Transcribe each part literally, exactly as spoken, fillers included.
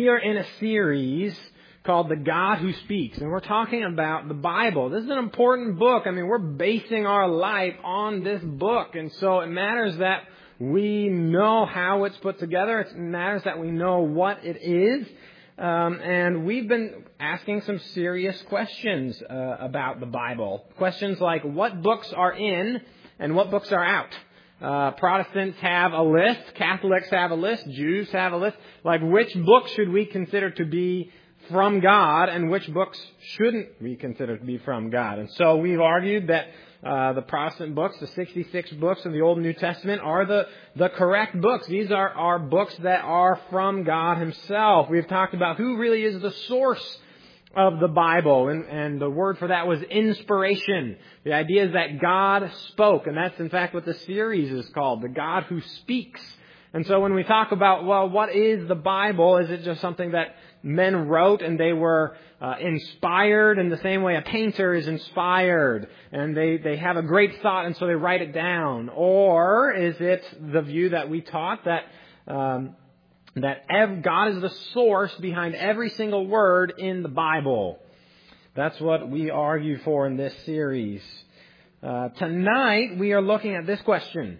we are in a series called The God Who Speaks, and we're talking about the Bible. This is an important book. I mean, we're basing our life on this book, and so it matters that we know how it's put together. It matters that we know what it is. Um, and we've been asking some serious questions uh, about the Bible. Questions like, what books are in and what books are out? Uh, Protestants have a list, Catholics have a list, Jews have a list. Like, which books should we consider to be from God and which books shouldn't we consider to be from God? And so we've argued that uh, the Protestant books, the sixty-six books of the Old and New Testament, are the, the correct books. These are, are books that are from God Himself. We've talked about who really is the source of the Bible, and, and the word for that was inspiration. The idea is that God spoke, and that's in fact what the series is called, The God Who Speaks. And so when we talk about, well, what is the Bible? Is it just something that men wrote and they were uh, inspired in the same way a painter is inspired and they, they have a great thought and so they write it down? Or is it the view that we taught that um, that ev- God is the source behind every single word in the Bible? That's what we argue for in this series. Uh, tonight we are looking at this question.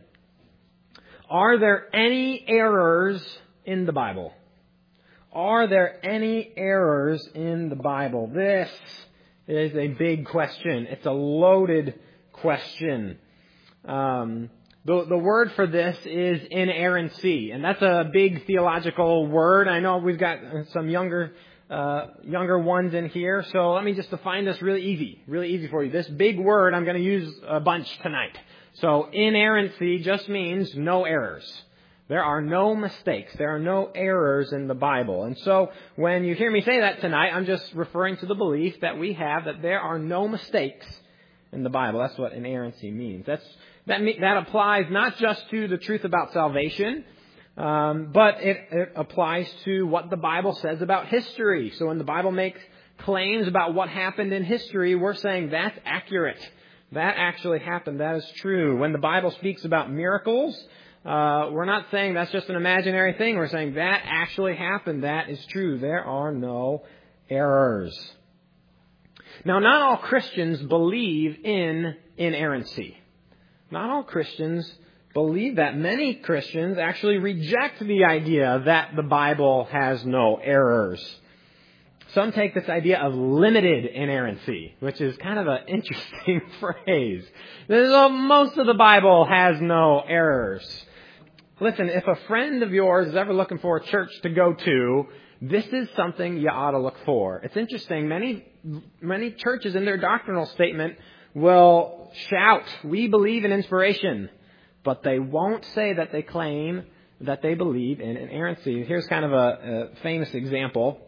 Are there any errors in the Bible? Are there any errors in the Bible? This is a big question. It's a loaded question. Um, the, the word for this is inerrancy, and that's a big theological word. I know we've got some younger uh, younger ones in here, so let me just define this really easy, really easy for you. This big word I'm going to use a bunch tonight. So inerrancy just means no errors. There are no mistakes. There are no errors in the Bible. And so when you hear me say that tonight, I'm just referring to the belief that we have that there are no mistakes in the Bible. That's what inerrancy means. That's, that, that applies not just to the truth about salvation, um, but it, it applies to what the Bible says about history. So when the Bible makes claims about what happened in history, we're saying that's accurate. That actually happened. That is true. When the Bible speaks about miracles, Uh, we're not saying that's just an imaginary thing. We're saying that actually happened. That is true. There are no errors. Now, not all Christians believe in inerrancy. Not all Christians believe that. Many Christians actually reject the idea that the Bible has no errors. Some take this idea of limited inerrancy, which is kind of an interesting phrase. Most of the Bible has no errors. Listen, if a friend of yours is ever looking for a church to go to, this is something you ought to look for. It's interesting. Many, many churches in their doctrinal statement will shout, "We believe in inspiration," but they won't say that they claim that they believe in inerrancy. Here's kind of a, a famous example.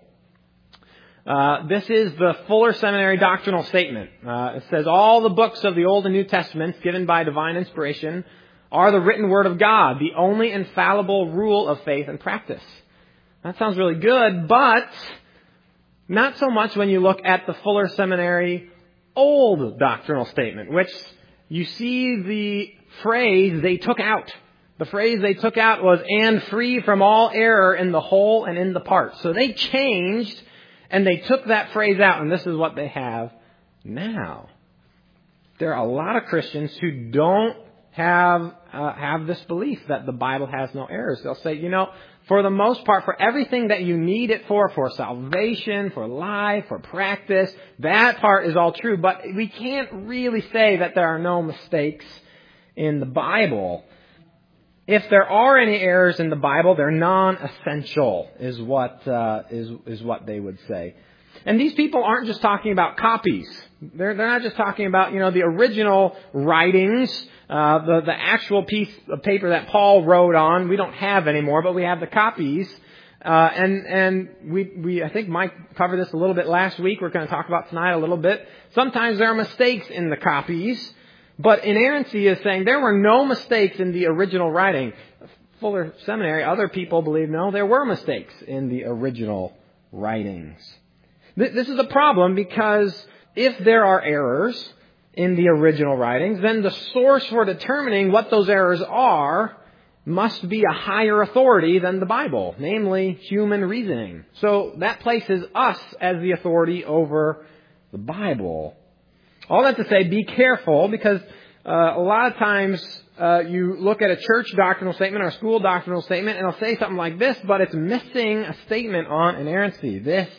Uh, this is the Fuller Seminary doctrinal statement. Uh, it says, all the books of the Old and New Testaments given by divine inspiration are the written word of God, the only infallible rule of faith and practice. That sounds really good, but not so much when you look at the Fuller Seminary Old doctrinal statement, which you see the phrase they took out. The phrase they took out was, and free from all error in the whole and in the part. So they changed and they took that phrase out, and this is what they have now. There are a lot of Christians who don't have uh, have this belief that the Bible has no errors. They'll say, you know, for the most part, for everything that you need it for, for salvation, for life, for practice, that part is all true. But we can't really say that there are no mistakes in the Bible. If there are any errors in the Bible, they're non-essential, is what uh, is is what they would say. And these people aren't just talking about copies. They're they're not just talking about, you know, the original writings, uh, the the actual piece of paper that Paul wrote on. We don't have anymore, but we have the copies. Uh, and and we we I think Mike covered this a little bit last week. We're going to talk about tonight a little bit. Sometimes there are mistakes in the copies. But inerrancy is saying there were no mistakes in the original writing. Fuller Seminary, other people believe, no, there were mistakes in the original writings. This is a problem because if there are errors in the original writings, then the source for determining what those errors are must be a higher authority than the Bible, namely human reasoning. So that places us as the authority over the Bible. All that to say, be careful, because uh, a lot of times uh, you look at a church doctrinal statement or a school doctrinal statement, and it'll say something like this, but it's missing a statement on inerrancy. This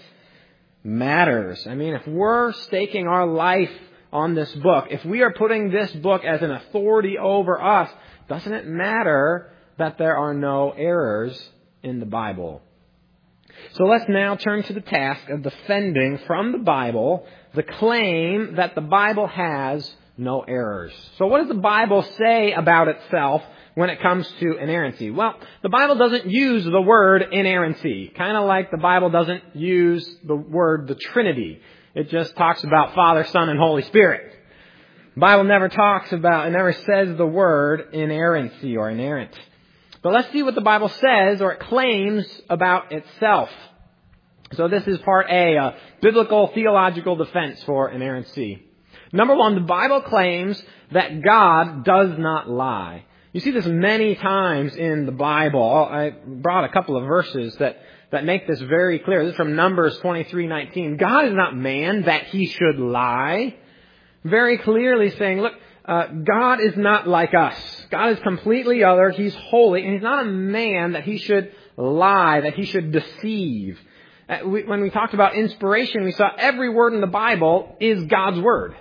matters. I mean, if we're staking our life on this book, if we are putting this book as an authority over us, doesn't it matter that there are no errors in the Bible? So let's now turn to the task of defending from the Bible the claim that the Bible has no errors. So what does the Bible say about itself when it comes to inerrancy? Well, the Bible doesn't use the word inerrancy, kind of like the Bible doesn't use the word the Trinity. It just talks about Father, Son, and Holy Spirit. The Bible never talks about, it never says the word inerrancy or inerrant. But let's see what the Bible says or it claims about itself. So this is part A, a biblical theological defense for inerrancy. Number one, the Bible claims that God does not lie. You see this many times in the Bible. I brought a couple of verses that, that make this very clear. This is from Numbers twenty-three nineteen. God is not man that he should lie. Very clearly saying, look, uh, God is not like us. God is completely other. He's holy. And he's not a man that he should lie, that he should deceive. Uh, we, when we talked about inspiration, we saw every word in the Bible is God's word.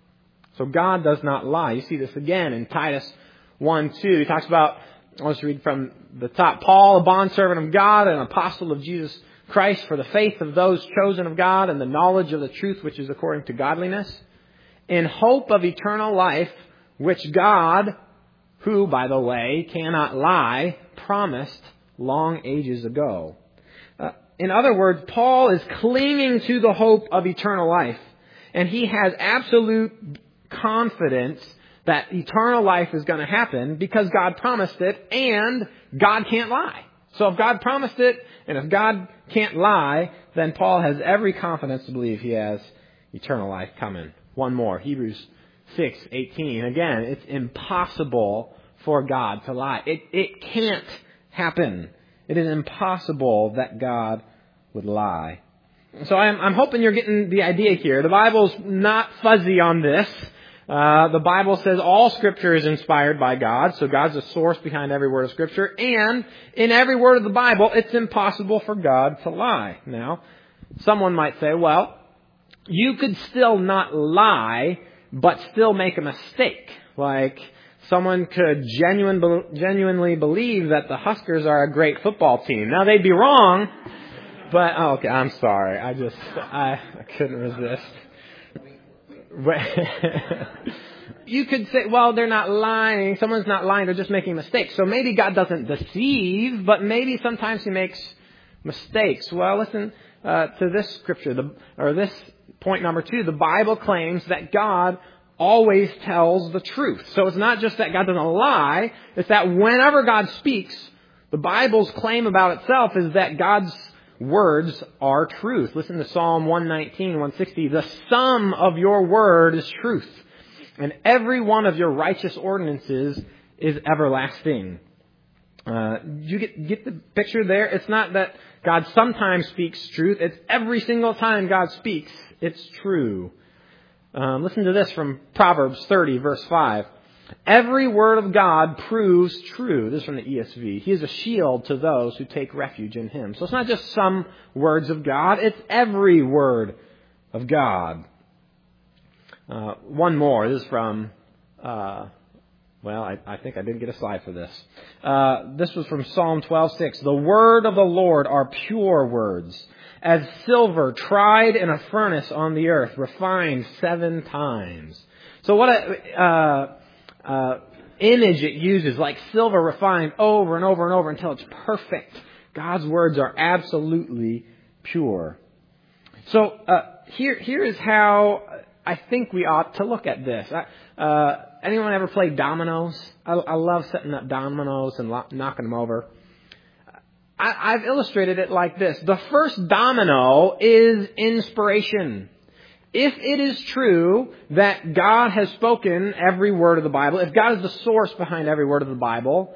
So God does not lie. You see this again in Titus one two. He talks about, let's read from the top. Paul, a bondservant of God, an apostle of Jesus Christ, for the faith of those chosen of God and the knowledge of the truth which is according to godliness, in hope of eternal life, which God, who, by the way, cannot lie, promised long ages ago. Uh, in other words, Paul is clinging to the hope of eternal life, and he has absolute confidence that eternal life is going to happen because God promised it, and God can't lie. So if God promised it, and if God can't lie, then Paul has every confidence to believe he has eternal life coming. One more, Hebrews six eighteen. Again, it's impossible for God to lie. It, it can't happen. It is impossible that God would lie. So I'm, I'm hoping you're getting the idea here. The Bible's not fuzzy on this. Uh, the Bible says all Scripture is inspired by God, so God's the source behind every word of Scripture. And in every word of the Bible, it's impossible for God to lie. Now, someone might say, well, you could still not lie, but still make a mistake. Like, someone could genuine, genuinely believe that the Huskers are a great football team. Now, they'd be wrong, but, oh, okay, I'm sorry. I just, I, I couldn't resist. You could say, well, they're not lying. Someone's not lying. They're just making mistakes. So maybe God doesn't deceive, but maybe sometimes he makes mistakes. Well, listen uh, to this scripture, the, or this point number two. The Bible claims that God always tells the truth. So it's not just that God doesn't lie. It's that whenever God speaks, the Bible's claim about itself is that God's words are truth. Listen to Psalm one nineteen, one sixty. The sum of your word is truth, and every one of your righteous ordinances is everlasting. Uh, you get, get the picture there? It's not that God sometimes speaks truth. It's every single time God speaks, it's true. Um, listen to this from Proverbs thirty, verse five. Every word of God proves true. This is from the E S V. He is a shield to those who take refuge in him. So it's not just some words of God. It's every word of God. Uh, one more. This is from, uh, well, I, I think I didn't get a slide for this. Uh, this was from Psalm twelve six. The word of the Lord are pure words, as silver tried in a furnace on the earth, refined seven times. So what a... Uh, Uh, image it uses, like silver refined over and over and over until it's perfect. God's words are absolutely pure. So uh, here, here is how I think we ought to look at this. Uh, anyone ever play dominoes? I, I love setting up dominoes and lo- knocking them over. I, I've illustrated it like this. The first domino is inspiration. If it is true that God has spoken every word of the Bible, if God is the source behind every word of the Bible,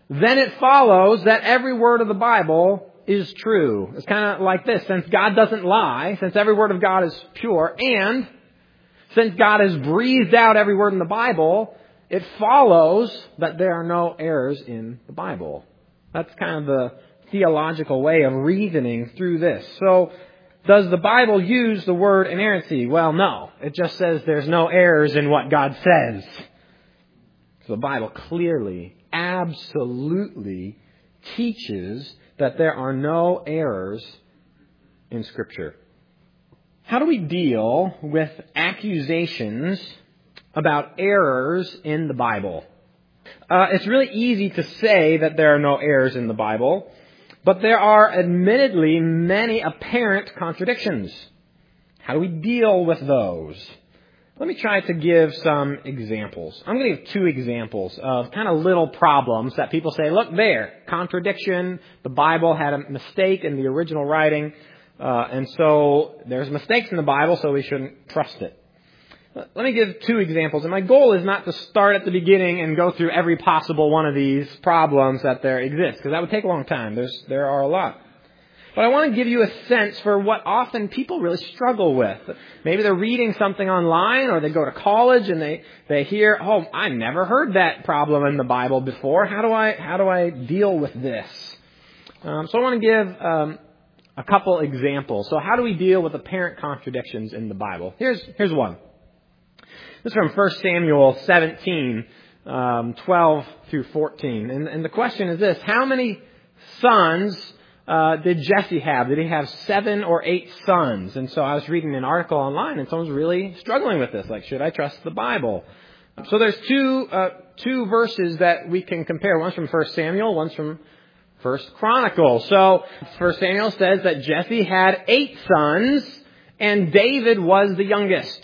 then it follows that every word of the Bible is true. It's kind of like this. Since God doesn't lie, since every word of God is pure, and since God has breathed out every word in the Bible, it follows that there are no errors in the Bible. That's kind of the theological way of reasoning through this. So, does the Bible use the word inerrancy? Well, no. It just says there's no errors in what God says. So the Bible clearly, absolutely teaches that there are no errors in Scripture. How do we deal with accusations about errors in the Bible? Uh, it's really easy to say that there are no errors in the Bible, but there are admittedly many apparent contradictions. How do we deal with those? Let me try to give some examples. I'm going to give two examples of kind of little problems that people say, look there, contradiction, the Bible had a mistake in the original writing, uh, and so there's mistakes in the Bible, so we shouldn't trust it. Let me give two examples, and my goal is not to start at the beginning and go through every possible one of these problems that there exist, because that would take a long time. There's, there are a lot. But I want to give you a sense for what often people really struggle with. Maybe they're reading something online, or they go to college and they, they hear, oh, I never heard that problem in the Bible before. How do I, how do I deal with this? Um, so I want to give um, a couple examples. So how do we deal with apparent contradictions in the Bible? Here's, here's one. This is from First Samuel seventeen, um, twelve through fourteen. And, and the question is this: how many sons uh, did Jesse have? Did he have seven or eight sons? And so I was reading an article online, and someone's really struggling with this. Like, should I trust the Bible? So there's two uh, two verses that we can compare. One's from First Samuel, one's from First Chronicles. So First Samuel says that Jesse had eight sons, and David was the youngest.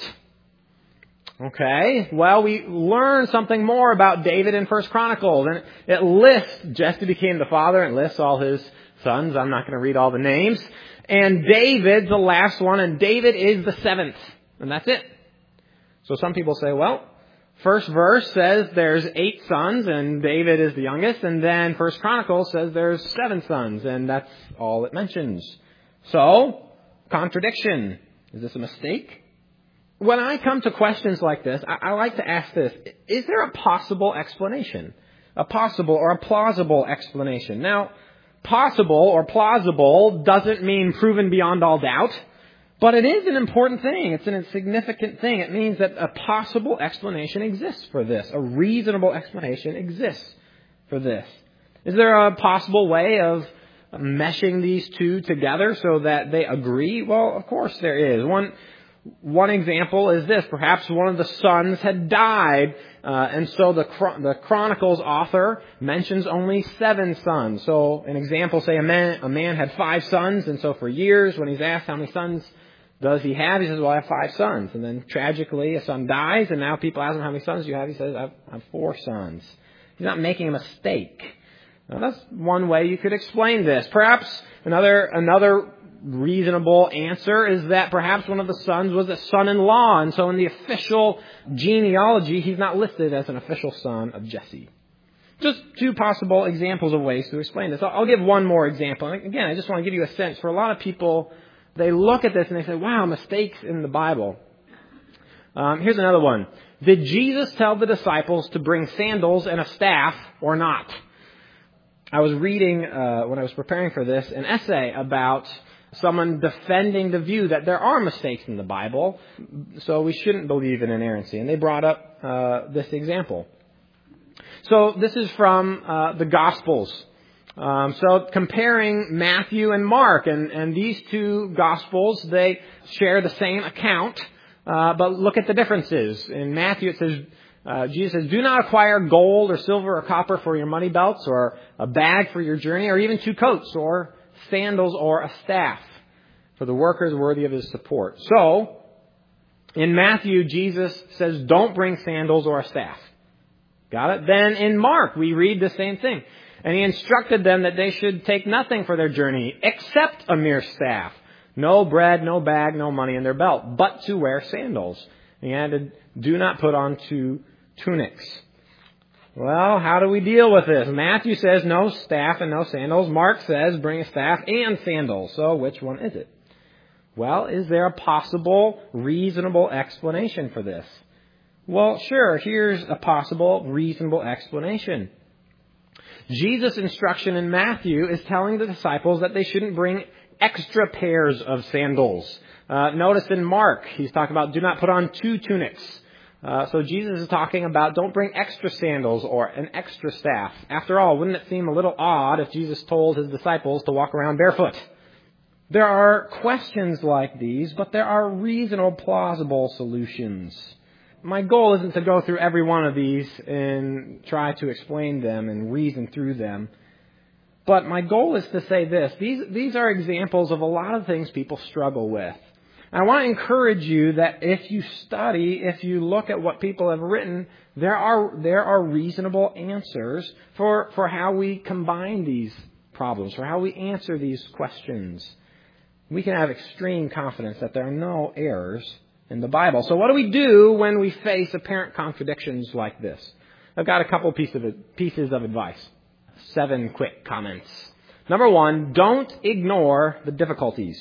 Okay, well, we learn something more about David in First Chronicles. And it lists, Jesse became the father, and lists all his sons. I'm not going to read all the names. And David's the last one, and David is the seventh. And that's it. So some people say, well, first verse says there's eight sons, and David is the youngest. And then First Chronicles says there's seven sons, and that's all it mentions. So, contradiction. Is this a mistake? When I come to questions like this, I, I like to ask this: is there a possible explanation? A possible or a plausible explanation? Now, possible or plausible doesn't mean proven beyond all doubt, but it is an important thing. It's a significant thing. It means that a possible explanation exists for this. A reasonable explanation exists for this. Is there a possible way of meshing these two together so that they agree? Well, of course there is. One One example is this. Perhaps one of the sons had died, uh, and so the the Chronicles author mentions only seven sons. So an example, say a man, a man had five sons, and so for years when he's asked how many sons does he have, he says, well, I have five sons. And then tragically a son dies, and now people ask him, how many sons do you have? He says, I have, I have four sons. He's not making a mistake. Now, that's one way you could explain this. Perhaps another another reasonable answer is that perhaps one of the sons was a son-in-law, and so in the official genealogy, he's not listed as an official son of Jesse. Just two possible examples of ways to explain this. I'll give one more example. Again, I just want to give you a sense. For a lot of people, they look at this and they say, wow, mistakes in the Bible. Um, here's another one. Did Jesus tell the disciples to bring sandals and a staff or not? I was reading, uh, when I was preparing for this, an essay about someone defending the view that there are mistakes in the Bible, so we shouldn't believe in inerrancy. And they brought up uh, this example. So this is from uh, the Gospels. Um, so comparing Matthew and Mark, and, and these two Gospels, they share the same account, uh, but look at the differences. In Matthew it says, uh, Jesus says, do not acquire gold or silver or copper for your money belts, or a bag for your journey, or even two coats, or sandals or a staff, for the worker is worthy of his support. So, in Matthew, Jesus says, don't bring sandals or a staff. Got it? Then in Mark, we read the same thing. And he instructed them that they should take nothing for their journey except a mere staff. No bread, no bag, no money in their belt, but to wear sandals. And he added, do not put on two tunics. Well, how do we deal with this? Matthew says no staff and no sandals. Mark says bring a staff and sandals. So which one is it? Well, is there a possible, reasonable explanation for this? Well, sure. Here's a possible, reasonable explanation. Jesus' instruction in Matthew is telling the disciples that they shouldn't bring extra pairs of sandals. Uh, notice in Mark, he's talking about do not put on two tunics. Uh, so Jesus is talking about don't bring extra sandals or an extra staff. After all, wouldn't it seem a little odd if Jesus told his disciples to walk around barefoot? There are questions like these, but there are reasonable, plausible solutions. My goal isn't to go through every one of these and try to explain them and reason through them. But my goal is to say this. These, these are examples of a lot of things people struggle with. I want to encourage you that if you study, if you look at what people have written, there are there are reasonable answers for, for how we combine these problems, for how we answer these questions. We can have extreme confidence that there are no errors in the Bible. So what do we do when we face apparent contradictions like this? I've got a couple pieces of, pieces of advice. Seven quick comments. Number one, don't ignore the difficulties.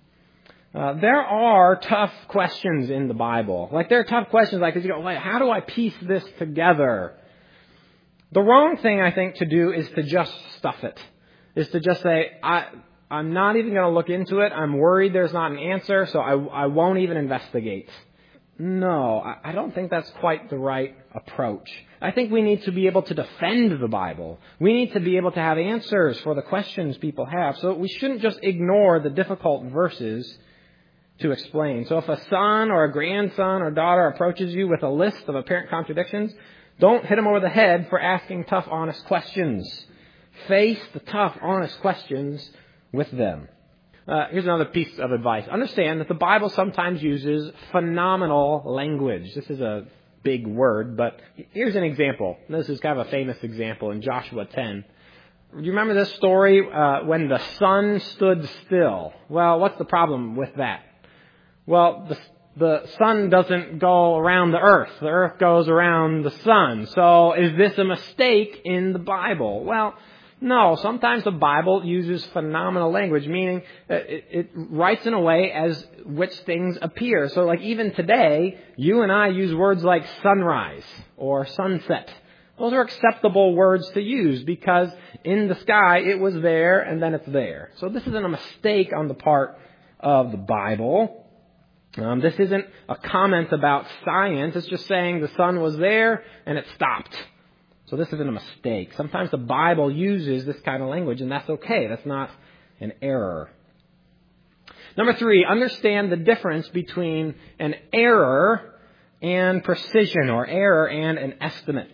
Uh, there are tough questions in the Bible. Like there are tough questions like, you go, like, how do I piece this together? The wrong thing, I think, to do is to just stuff it. Is to just say, I, I'm not even going to look into it. I'm worried there's not an answer, so I, I won't even investigate. No, I, I don't think that's quite the right approach. I think we need to be able to defend the Bible. We need to be able to have answers for the questions people have. So we shouldn't just ignore the difficult verses to explain. So if a son or a grandson or daughter approaches you with a list of apparent contradictions, don't hit them over the head for asking tough, honest questions. Face the tough, honest questions with them. Uh, here's another piece of advice. Understand that the Bible sometimes uses phenomenal language. This is a big word, but here's an example. This is kind of a famous example in Joshua ten. Do you remember this story uh, when the sun stood still? Well, what's the problem with that? Well, the, the sun doesn't go around the earth. The earth goes around the sun. So is this a mistake in the Bible? Well, no. Sometimes the Bible uses phenomenal language, meaning it, it writes in a way as which things appear. So like even today, you and I use words like sunrise or sunset. Those are acceptable words to use because in the sky it was there and then it's there. So this isn't a mistake on the part of the Bible. Um, this isn't a comment about science. It's just saying the sun was there and it stopped. So this isn't a mistake. Sometimes the Bible uses this kind of language, and that's okay. That's not an error. Number three, understand the difference between an error and precision, or error and an estimate.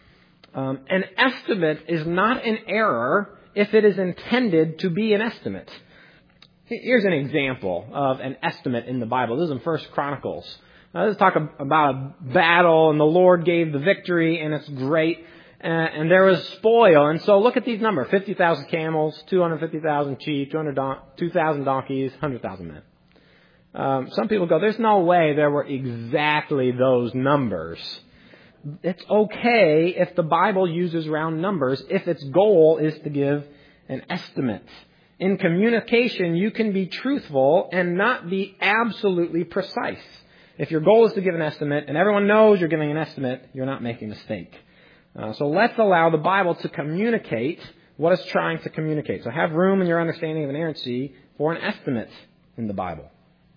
Um, an estimate is not an error if it is intended to be an estimate. Here's an example of an estimate in the Bible. This is in First Chronicles. Now, let's talk about a battle, and the Lord gave the victory, and it's great. Uh, and there was spoil. And so look at these numbers. fifty thousand camels, two hundred fifty thousand sheep, two thousand donkeys, one hundred thousand men. Um, some people go, there's no way there were exactly those numbers. It's okay if the Bible uses round numbers if its goal is to give an estimate. In communication, you can be truthful and not be absolutely precise. If your goal is to give an estimate and everyone knows you're giving an estimate, you're not making a mistake. Uh, so let's allow the Bible to communicate what it's trying to communicate. So have room in your understanding of inerrancy for an estimate in the Bible.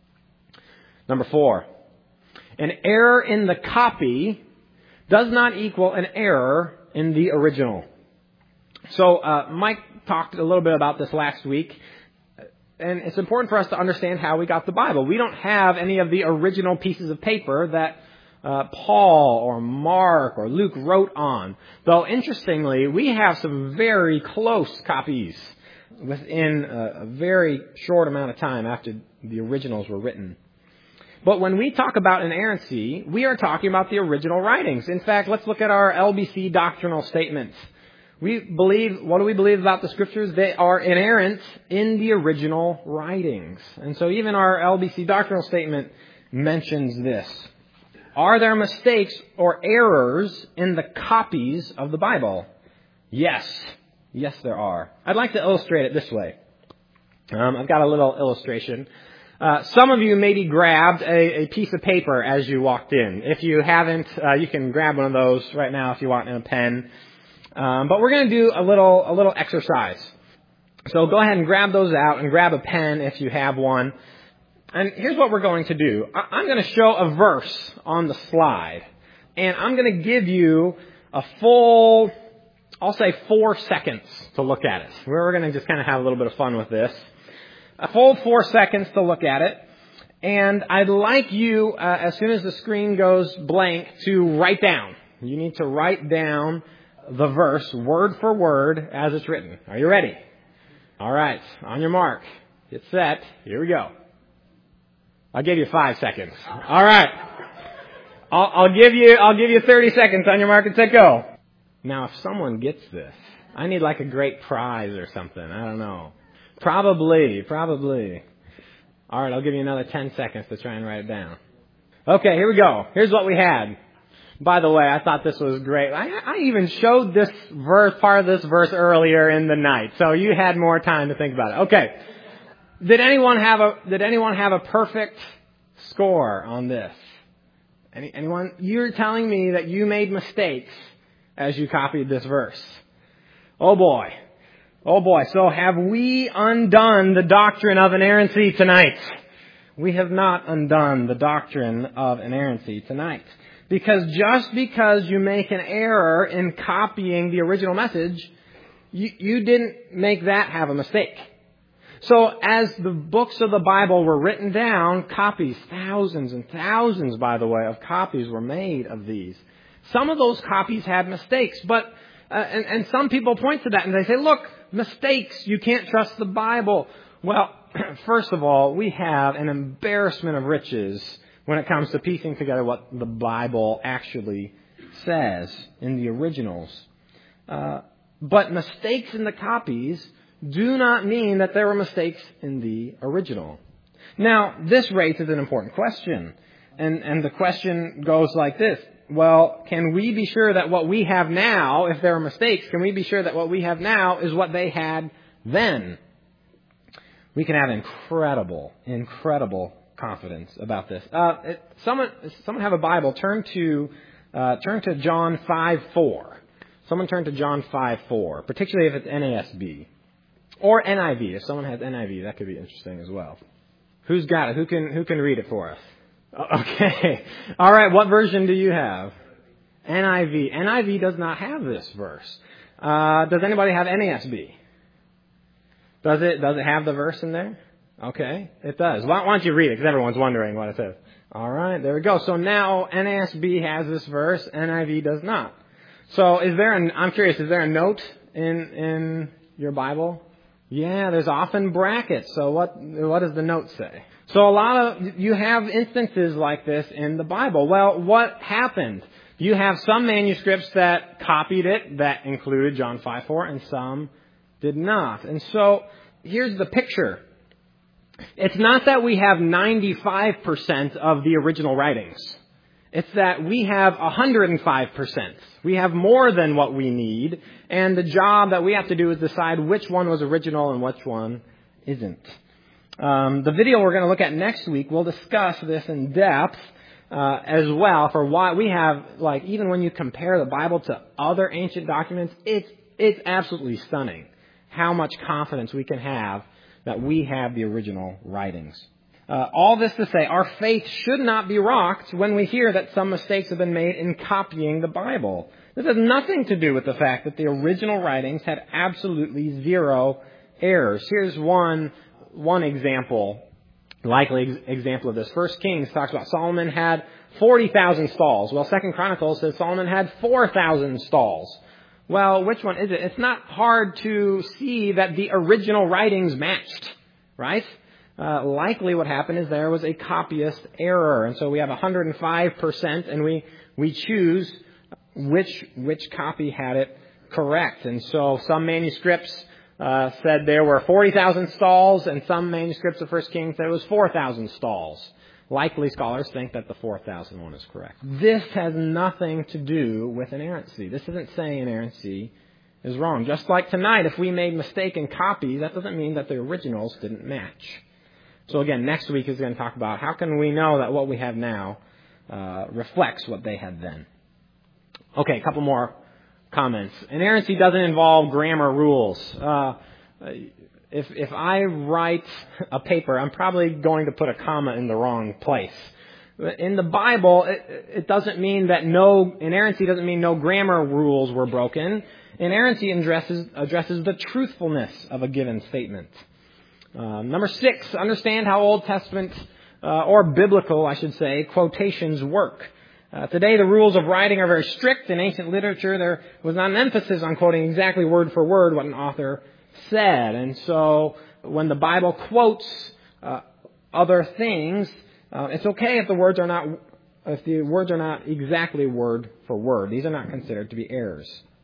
Number four, an error in the copy does not equal an error in the original. So uh, Mike talked a little bit about this last week, and it's important for us to understand how we got the Bible. We don't have any of the original pieces of paper that uh, Paul or Mark or Luke wrote on. Though, interestingly, we have some very close copies within a, a very short amount of time after the originals were written. But when we talk about inerrancy, we are talking about the original writings. In fact, let's look at our L B C doctrinal statements. We believe, what do we believe about the Scriptures? They are inerrant in the original writings. And so even our L B C doctrinal statement mentions this. Are there mistakes or errors in the copies of the Bible? Yes. Yes, there are. I'd like to illustrate it this way. Um, I've got a little illustration. Uh, some of you maybe grabbed a, a piece of paper as you walked in. If you haven't, uh, you can grab one of those right now if you want, and a pen. Um, but we're going to do a little a little exercise. So go ahead and grab those out and grab a pen if you have one. And here's what we're going to do. I, I'm going to show a verse on the slide, and I'm going to give you a full, I'll say four seconds to look at it. We're going to just kind of have a little bit of fun with this. A full four seconds to look at it. And I'd like you, uh, as soon as the screen goes blank, to write down. You need to write down the verse word for word as it's written. Are you ready? All right. On your mark. Get set. Here we go. I'll give you five seconds. All right. I'll, I'll give you, I'll give you thirty seconds. On your mark and set, go. Now, if someone gets this, I need like a great prize or something. I don't know. Probably, probably. All right, I'll give you another ten seconds to try and write it down. Okay, here we go. Here's what we had. By the way, I thought this was great. I, I even showed this verse, part of this verse earlier in the night, so you had more time to think about it. Okay. Did anyone have a Did anyone have a perfect score on this? Any, anyone? You're telling me that you made mistakes as you copied this verse. Oh boy. Oh boy, so have we undone the doctrine of inerrancy tonight? We have not undone the doctrine of inerrancy tonight. Because just because you make an error in copying the original message, you, you didn't make that have a mistake. So as the books of the Bible were written down, copies, thousands and thousands, by the way, of copies were made of these. Some of those copies had mistakes, but uh, and, and some people point to that and they say, look, mistakes, you can't trust the Bible. Well, first of all, we have an embarrassment of riches when it comes to piecing together what the Bible actually says in the originals. Uh, but mistakes in the copies do not mean that there were mistakes in the original. Now, this raises an important question. And, and the question goes like this. Well, can we be sure that what we have now, if there are mistakes, can we be sure that what we have now is what they had then? We can have incredible, incredible confidence about this. Uh, it, someone, someone have a Bible. Turn to, uh, turn to John five four. Someone turn to John five four, particularly if it's N A S B. Or N I V. If someone has N I V, that could be interesting as well. Who's got it? Who can, who can read it for us? Okay. All right. What version do you have? N I V. N I V does not have this verse. Uh, does anybody have N A S B? Does it, does it have the verse in there? Okay. It does. Why, why don't you read it? Because everyone's wondering what it says. All right. There we go. So now N A S B has this verse. N I V does not. So is there an, I'm curious, is there a note in, in your Bible? Yeah, there's often brackets. So what, what does the note say? So a lot of, you have instances like this in the Bible. Well, what happened? You have some manuscripts that copied it, that included John five four, and some did not. And so, here's the picture. It's not that we have ninety-five percent of the original writings. It's that we have one hundred five percent. We have more than what we need, and the job that we have to do is decide which one was original and which one isn't. Um, the video we're going to look at next week, we'll discuss this in depth uh, as well for why we have, like, even when you compare the Bible to other ancient documents, it's it's absolutely stunning how much confidence we can have that we have the original writings. Uh, all this to say, our faith should not be rocked when we hear that some mistakes have been made in copying the Bible. This has nothing to do with the fact that the original writings had absolutely zero errors. Here's one one example, likely ex- example of this. First Kings talks about Solomon had forty thousand stalls. Well, Second Chronicles says Solomon had four thousand stalls. Well, which one is it? It's not hard to see that the original writings matched, right? Uh, likely what happened is there was a copyist error. And so we have one hundred five percent, and we, we choose which, which copy had it correct. And so some manuscripts uh, said there were forty thousand stalls, and some manuscripts of First Kings said it was four thousand stalls. Likely scholars think that the four thousand one is correct. This has nothing to do with inerrancy. This isn't saying inerrancy is wrong. Just like tonight, if we made mistaken copies, that doesn't mean that the originals didn't match. So again, next week is going to talk about how can we know that what we have now uh, reflects what they had then. Okay, a couple more comments. Inerrancy doesn't involve grammar rules. Uh, if if I write a paper, I'm probably going to put a comma in the wrong place. In the Bible, it, it doesn't mean that no inerrancy doesn't mean no grammar rules were broken. Inerrancy addresses addresses the truthfulness of a given statement. Uh, number six, understand how Old Testament uh, or biblical, I should say, quotations work. Uh, today, the rules of writing are very strict. In ancient literature, there was not an emphasis on quoting exactly word for word what an author said. And so when the Bible quotes uh, other things, uh, it's okay if the words are not if the words are not exactly word for word. These are not considered to be errors.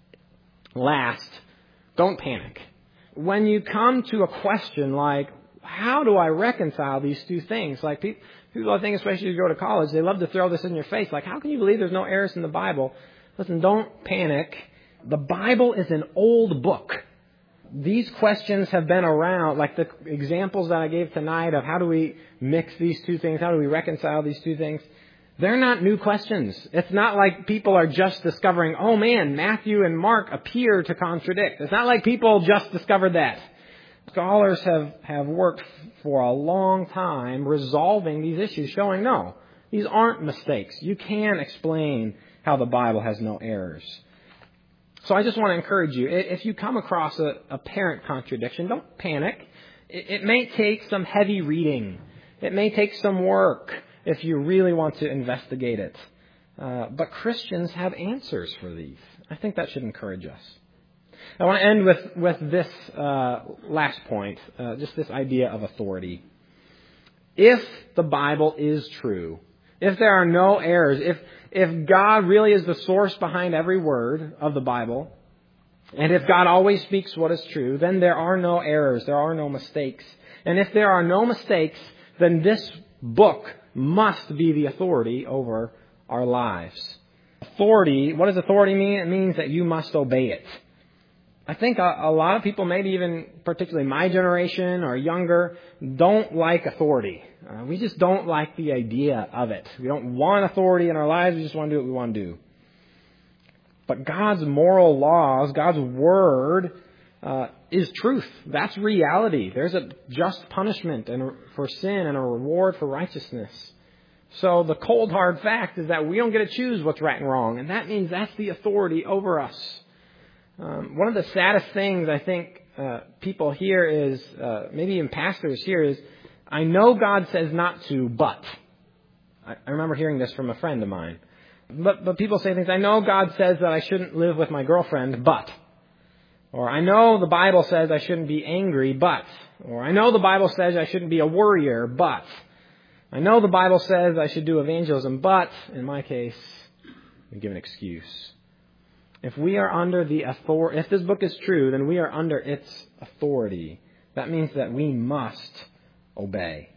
Last, don't panic. When you come to a question like, how do I reconcile these two things? Like people, people I think, especially if you go to college, they love to throw this in your face. Like, how can you believe there's no errors in the Bible? Listen, don't panic. The Bible is an old book. These questions have been around, like the examples that I gave tonight of how do we mix these two things, how do we reconcile these two things. They're not new questions. It's not like people are just discovering, oh man, Matthew and Mark appear to contradict. It's not like people just discovered that. Scholars have, have worked for a long time resolving these issues, showing no, these aren't mistakes. You can explain how the Bible has no errors. So I just want to encourage you, if you come across a apparent contradiction, don't panic. It, it may take some heavy reading. It may take some work if you really want to investigate it. Uh, but Christians have answers for these. I think that should encourage us. I want to end with, with this uh, last point, uh, just this idea of authority. If the Bible is true, if there are no errors, if if God really is the source behind every word of the Bible, and if God always speaks what is true, then there are no errors, there are no mistakes. And if there are no mistakes, then this book must be the authority over our lives. Authority, what does authority mean? It means that you must obey it. I think a, a lot of people, maybe even particularly my generation or younger, don't like authority. Uh, we just don't like the idea of it. We don't want authority in our lives. We just want to do what we want to do. But God's moral laws, God's word, uh, is truth. That's reality. There's a just punishment and for sin and a reward for righteousness. So the cold hard fact is that we don't get to choose what's right and wrong. And that means that's the authority over us. Um, one of the saddest things I think uh, people hear is, uh, maybe even pastors hear is, I know God says not to, but. I, I remember hearing this from a friend of mine. But, but people say things, I know God says that I shouldn't live with my girlfriend, but. Or I know the Bible says I shouldn't be angry, but. Or I know the Bible says I shouldn't be a worrier, but. I know the Bible says I should do evangelism, but, in my case, we give an excuse. If we are under the authority, if this book is true, then we are under its authority. That means that we must obey.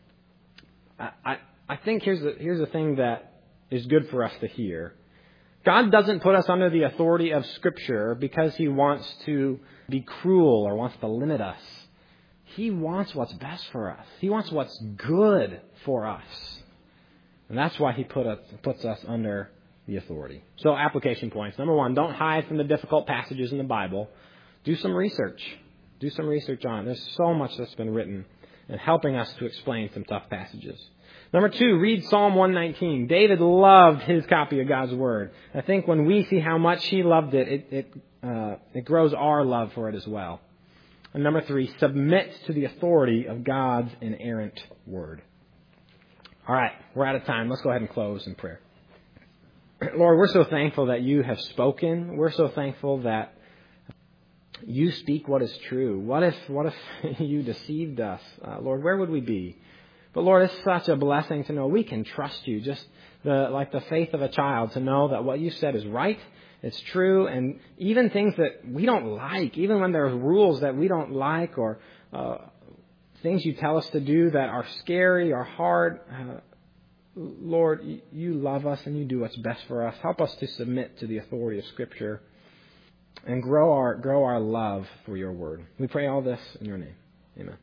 I, I, I think here's the, here's the thing that is good for us to hear. God doesn't put us under the authority of Scripture because He wants to be cruel or wants to limit us. He wants what's best for us. He wants what's good for us. And that's why He put us, puts us under the authority. So application points. Number one, don't hide from the difficult passages in the Bible. Do some research. Do some research on it. There's so much that's been written and helping us to explain some tough passages. Number two, read Psalm one nineteen. David loved his copy of God's Word. I think when we see how much he loved it, it, it, uh, it grows our love for it as well. And number three, submit to the authority of God's inerrant Word. All right, we're out of time. Let's go ahead and close in prayer. Lord, we're so thankful that you have spoken. We're so thankful that you speak what is true. What if, what if you deceived us? Uh, Lord, where would we be? But Lord, it's such a blessing to know we can trust you, just the, like the faith of a child, to know that what you said is right, it's true, and even things that we don't like, even when there's rules that we don't like or uh, things you tell us to do that are scary or hard, uh, Lord, you love us and you do what's best for us. Help us to submit to the authority of Scripture and grow our grow our love for your word. We pray all this in your name. Amen.